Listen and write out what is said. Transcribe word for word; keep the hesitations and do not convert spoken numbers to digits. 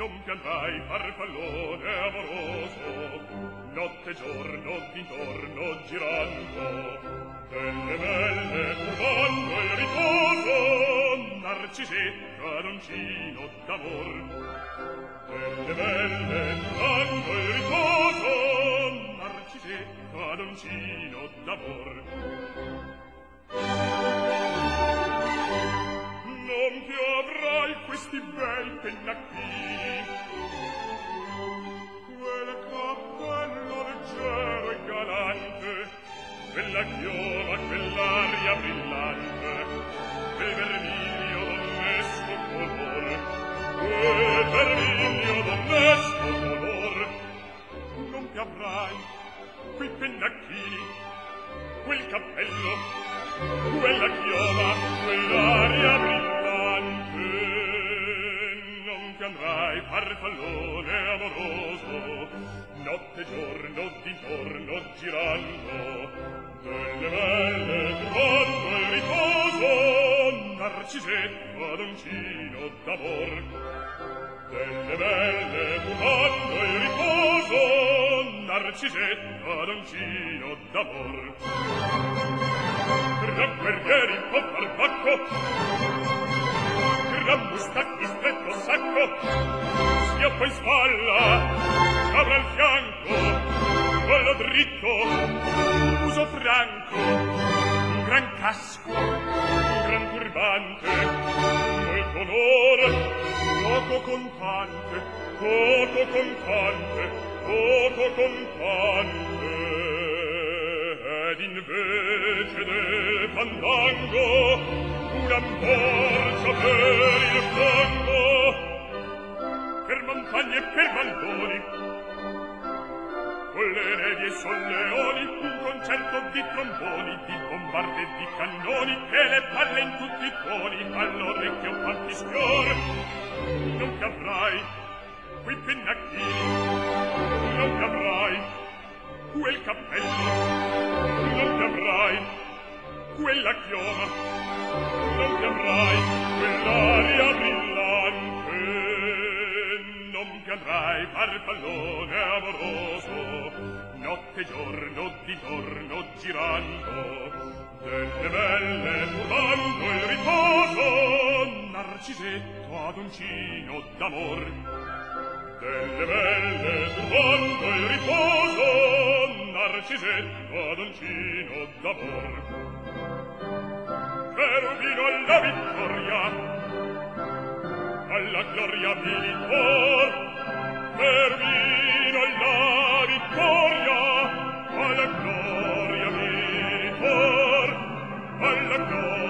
non piantrai farfallone amoroso, notte e giorno d'intorno girando, delle belle turbando il riposo, narcisetta doncino d'amor. Delle belle turbando il riposo, narcisetta doncino d'amor. Non più avrai questi bei pennacchini, quel cappello leggero e galante, quella chioma, quell'aria brillante, quel vermiglio d'onesto colore, quel vermiglio d'onesto colore. Non più avrai quei pennacchini, quel cappello, quella chioma, quell'aria brillante. Non ti andrai farfallone amoroso, notte e giorno d'intorno girando, delle belle trovando il riposo, narcisetto adoncino d'amor. Delle belle trovando il riposo, narcisetto adoncino d'amor. Gran guerrieri un po' barbacco, gran mustacchi stretto sacco, schioppo in spalla, cabra al fianco, collo dritto, uso franco, un gran casco, un gran turbante, molto onore, poco contante, poco contante, poco contante. Ed invece del fandango una borsa per il fango, per montagne e per valloni, con le nevi e solleoni, un concerto di tromboni, di bombarde e di cannoni, e le palle in tutti i tuoni, all'orecchio fanti sfior. Non ti avrai quei pennacchini, non ti avrai quel cappello, non ti avrai quella chioma, non ti avrai quell'aria brillante, non ti avrai farfallone amoroso, notte e giorno d'intorno girando, delle belle turbando il riposo, narcisetto adoncino d'amor. Delle belle turbando il riposo, narcisetto adoncino d'amor. Cherubino alla vittoria, alla gloria militor, cherubino alla vittoria, alla gloria militor, alla gloria